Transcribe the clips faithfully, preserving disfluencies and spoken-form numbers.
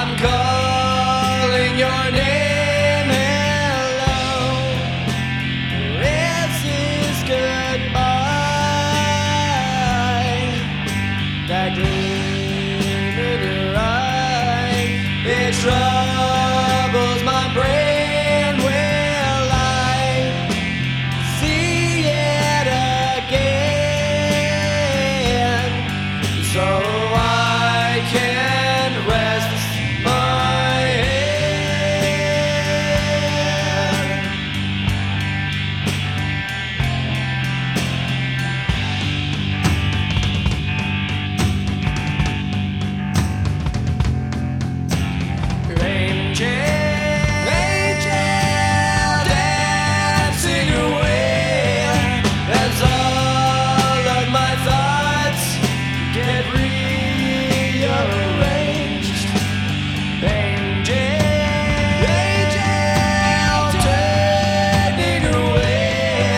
I'm calling your name. Hello, this is goodbye. That gleam in your eye, it troubles my brain. Will I see it again? So I can rest my head. Angel, angel, dancing away as all of my thoughts get rearranged. Angel, angel, turning away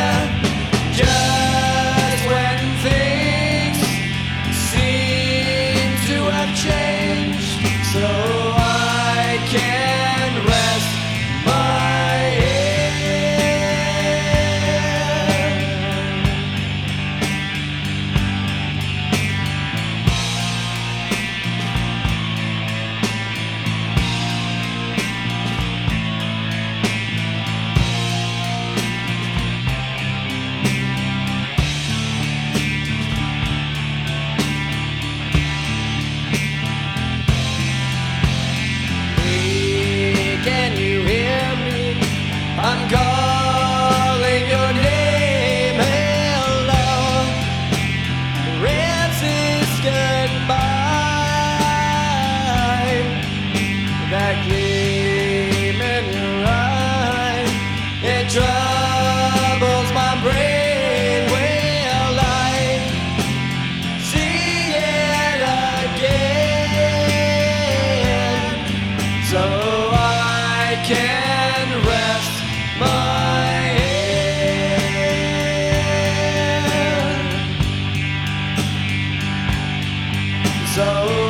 just when things seem to have changed. So I can rest my head. Hey, can you hear me? I'm calling your name. Hello, this is goodbye. That gleam in your eye, it troubles my brain. Will I see it again? So I can rest my head. So